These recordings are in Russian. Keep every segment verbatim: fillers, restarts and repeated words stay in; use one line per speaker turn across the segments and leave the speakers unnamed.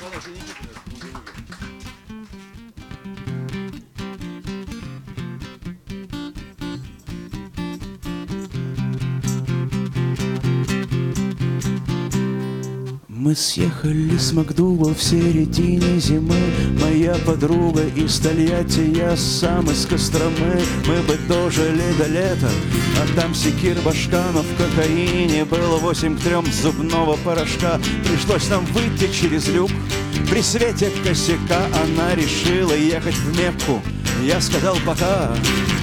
Мы съехали с Макдугал в середине зимы. Моя подруга из Тольятти, я сам из Костромы. Мы бы дожили до лета, а там секир башка. Но в кокаине было восемь к трем зубного порошка. Пришлось нам выйти через люк. При свете косяка она решила ехать в Мекку. Я сказал пока.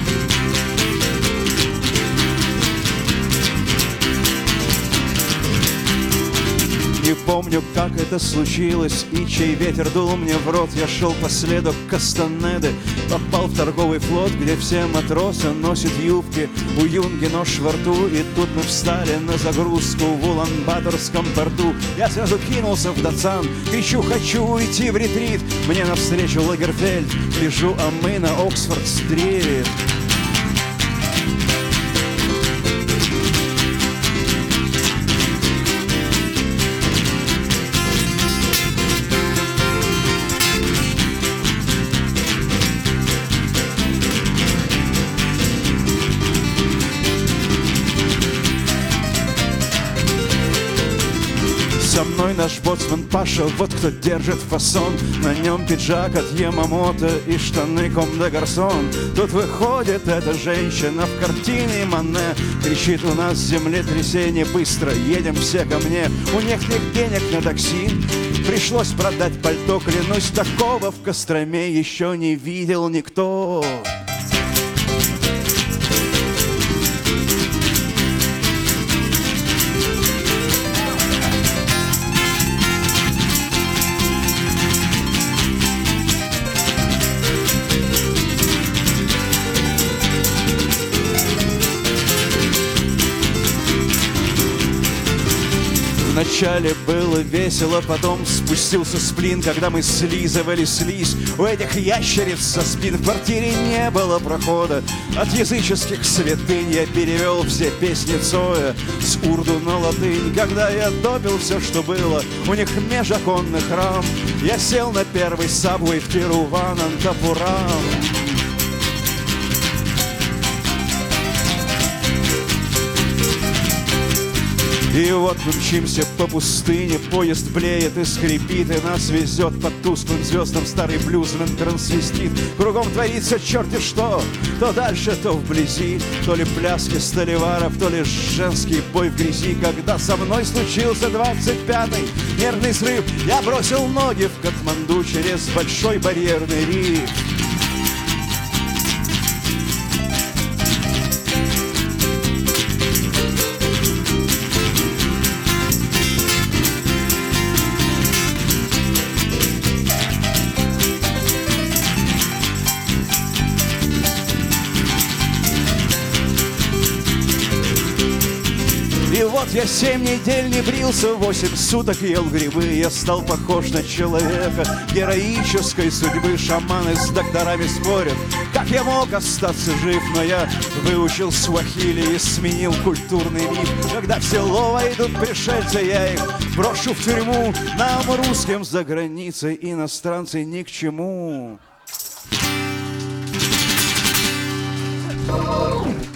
Не помню, как это случилось и чей ветер дул мне в рот. Я шел по следу Кастанеды, попал в торговый флот, где все матросы носят юбки, у юнги нож во рту. И тут мы встали на загрузку в Улан-Баторском порту. Я сразу кинулся в Датсан, кричу: хочу уйти в ретрит. Мне навстречу Лагерфельд, лежу, а мы на Оксфорд-стрит. Со мной наш боцман Паша, вот кто держит фасон. На нем пиджак от Ямамото и штаны Ком де Гарсон. Тут выходит эта женщина в картине Мане. Кричит: у нас землетрясение, быстро едем все ко мне. У них нет денег на такси, пришлось продать пальто. Клянусь, такого в Костроме еще не видел никто. Вначале было весело, потом спустился сплин, когда мы слизывали слизь у этих ящериц со спин. В квартире не было прохода, от языческих святынь я перевел все песни Цоя с урду на латынь. Когда я допил все, что было у них межоконных рам, я сел на первый сабвей в Тируванантапурам. И вот мы мчимся по пустыне, поезд блеет и скрипит, и нас везет под тусклым звездам старый блюзмен-трансвестит. Кругом творится черти что, то дальше, то вблизи, то ли пляски столеваров, то ли женский бой в грязи. Когда со мной случился двадцать пятый нервный срыв, я бросил ноги в Катманду через большой барьерный риф. И вот я семь недель не брился, восемь суток ел грибы. Я стал похож на человека героической судьбы. Шаманы с докторами спорят, как я мог остаться жив. Но я выучил суахили и сменил культурный миф. Когда в село войдут пришельцы, я их брошу в тюрьму. Нам, русским, за границей иностранцы ни к чему.